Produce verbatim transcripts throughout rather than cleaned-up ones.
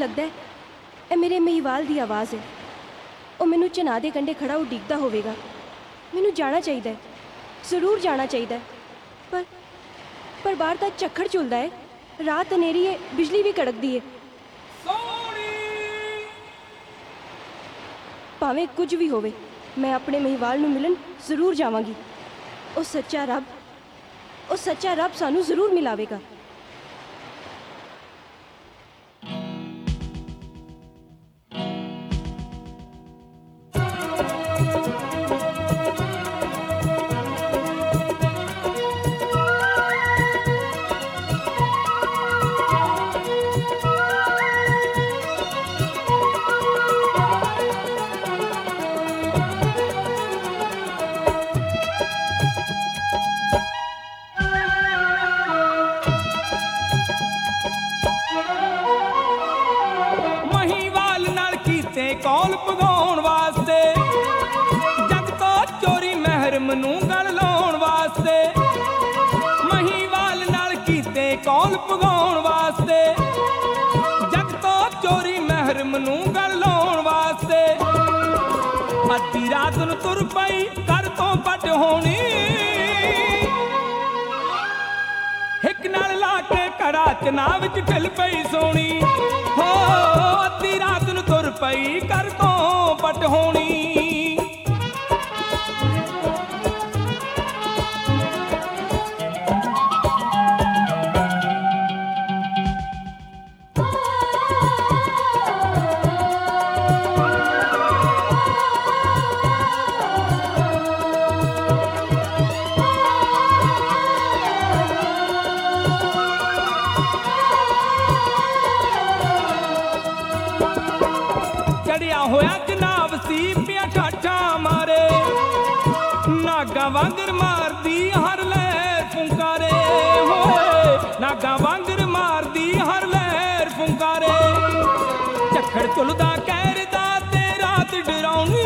लगता है ਇਹ ਮੇਰੇ ਮਹੀਵਾਲ ਦੀ ਆਵਾਜ਼ ਹੈ। ਉਹ ਮੈਨੂੰ ਚਨਾਹ ਦੇ ਕੰਢੇ ਖੜਾ ਉਡੀਕਦਾ ਹੋਵੇਗਾ। ਮੈਨੂੰ ਜਾਣਾ ਚਾਹੀਦਾ ਹੈ, ਜ਼ਰੂਰ ਜਾਣਾ ਚਾਹੀਦਾ ਹੈ, ਪਰ ਪਰ ਬਾਹਰ ਤਾਂ ਝੱਖੜ ਝੁਲਦਾ ਹੈ, ਰਾਤ ਹਨੇਰੀ ਹੈ, ਬਿਜਲੀ ਵੀ ਕੜਕਦੀ ਹੈ। ਭਾਵੇਂ ਕੁਝ ਵੀ ਹੋਵੇ, ਮੈਂ ਆਪਣੇ ਮਹੀਵਾਲ ਨੂੰ ਮਿਲਣ ਜ਼ਰੂਰ ਜਾਵਾਂਗੀ। ਉਹ ਸੱਚਾ ਰੱਬ ਉਹ ਸੱਚਾ ਰੱਬ ਸਾਨੂੰ ਜ਼ਰੂਰ ਮਿਲਾਵੇਗਾ। कौल भगाउण वास्ते जग तो चोरी महरम नूं गल लाउण वास्ते, महीवाल नाल कीते कौल भगाउण वास्ते जग तो चोरी महरम नूं गल लाउण वास्ते। अद्धी रात नूं तुर पई घर तो पट होनी, हिक नाल ला के घड़ा चनाह विच ढिल पई सोनी। हो अद्धी रात नूं तुर पई घर तो पट होनी। चढ़िया होया जनाब सी पिया ठाठा मारे, नागा वांगर मार दी हर लहर फुंकारे। होए नागा वांगर मार दी हर लहर फुंकारे, झक्खड़ चुलदा कहरदा ते रात डराउनी।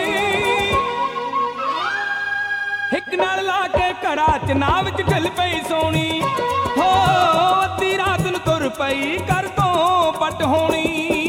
हिक नाल ला के घड़ा चनाह विच ढिल पई सोनी। हो अद्धी रात नूं तुर पई घर तो पट होनी।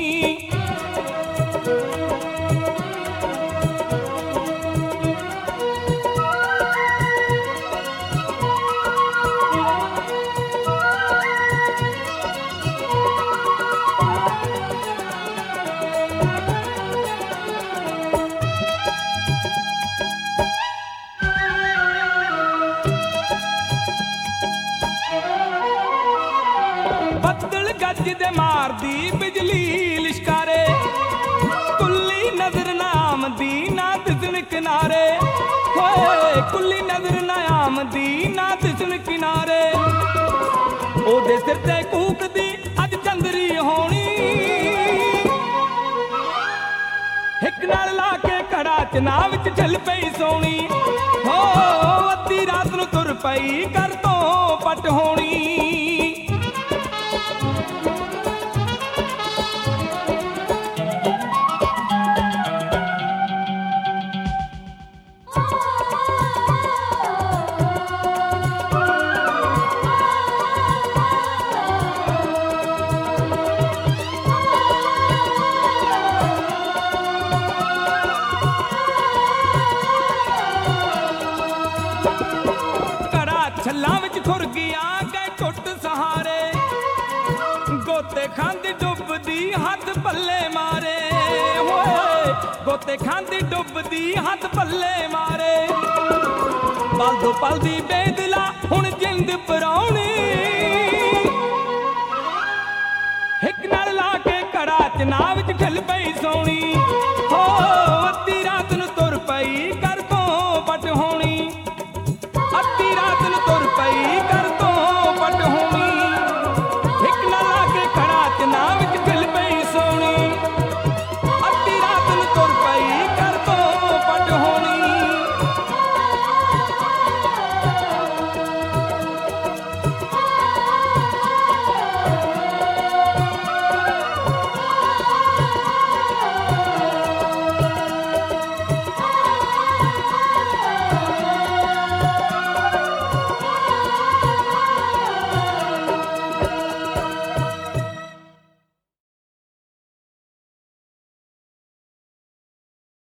बदल गज दे मार दी बिजली लिशकारे, कुल्ली नजर ना आमदी ना दिसण किनारे। होए कुल्ली नजर ना आमदी ना दिसण किनारे, ओदे सिर ते कूकदी अज चंदरी होनी। हिक नाल ला के घड़ा चनाह विच ढिल पई सोनी। हो अद्धी रात नूं तुर पई घर तो पट होनी। छल्लां विच खुर गया गए टुट सहारे, गोते खांदी डुबदी हाथ पल्ले मारे। होए गोते खांदी डुबदी हाथ पल्ले मारे, पल दो पल दी बेदला हुण जिंद पराउणी। हिक नाल ला के घड़ा चनाह विच ढिल पई सोनी।